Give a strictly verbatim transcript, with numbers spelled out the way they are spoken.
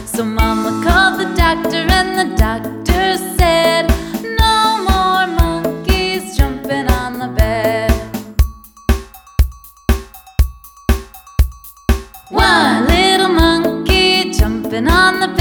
So Mama called the doctor, and the doctor said, no more monkeys jumping on the bed. One little monkey jumping on the bed.